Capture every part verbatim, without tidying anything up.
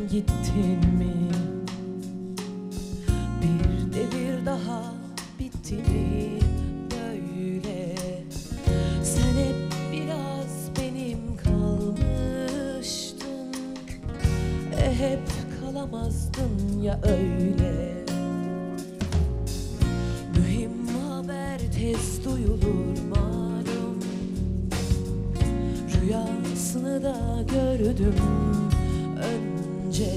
gittin mi? Bir devir daha bitti mi böyle? Sen hep biraz benim kalmıştın, e hep kalamazdın ya öyle. Mühim haber tez duyulur malum, rüyasını da gördüm önce.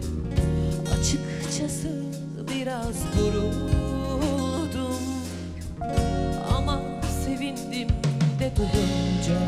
Açıkçası biraz vuruldum ama sevindim de duyunca.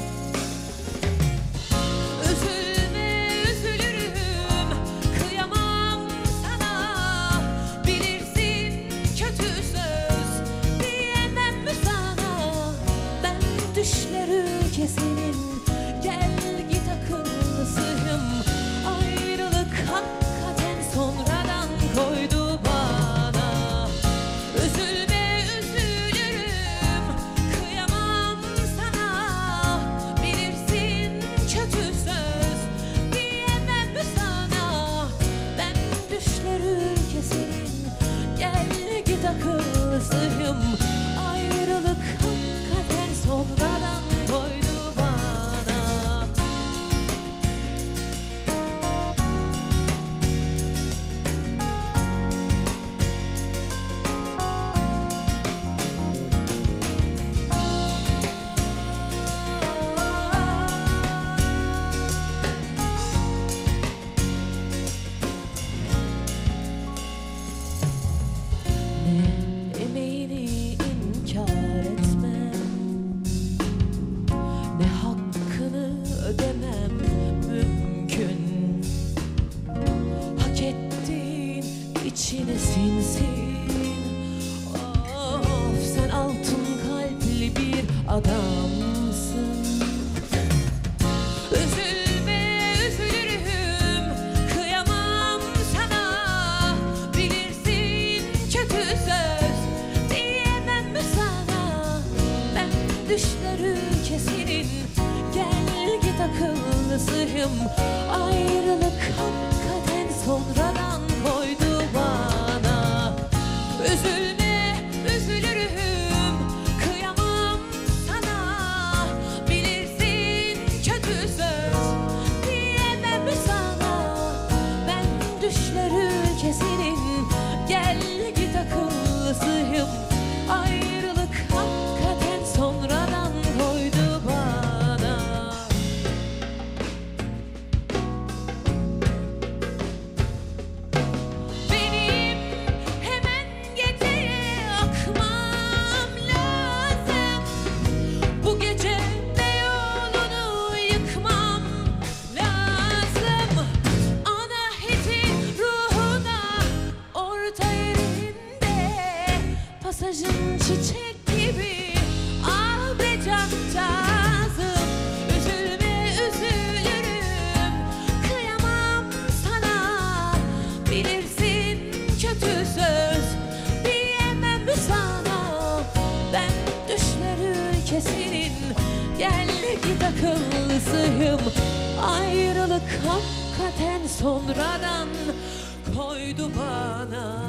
Üzülme üzülürüm, kıyamam sana. Bilirsin kötü söz diyemem mi sana? Ben düşler ülkesinin, gel git akıllısıyım. Ayrılık hakikaten sonradan koydu bana. Üzülme üzülürüm, kıyamam sana. Bilirsin kötü söz diyemem mi sana? Ben düşler ülkesinin, gel git akıllısıyım. Ayrılık hakikaten sonradan koydu bana. Ne emeğini inkar etmem, ne hakkını ödemem mümkün. Hak ettiğin içine sinsin. Of, sen altın kalpli bir adamsın. Üzülme üzülürüm, kıyamam sana. Bilirsin kötü söz diyemem mi sana? Ben düşler ülkesinin, gel git akıllısıyım. Ayrılık hakikaten sonradan koydu bana. Üzülme üzülürüm, kıyamam sana. Bilirsin kötü söz diyemem mi sana? Ben düşler ülkesinin, gel git akıllısıyım. Ayrılık hakikaten sonradan koydu bana. Benim hemen geceye akmam lazım. Bu gece Beyoğlu'nu yıkmam lazım. Anahitin ruhuna orta yerinde, pasajın çiçek gibi ah be cancağızım. Üzülme üzülürüm, kıyamam sana. Bilirsin kötü söz diyemem mi sana? Ben düşler ülkesinin, gel git akıllısıyım. Ayrılık hakikaten sonradan koydu bana.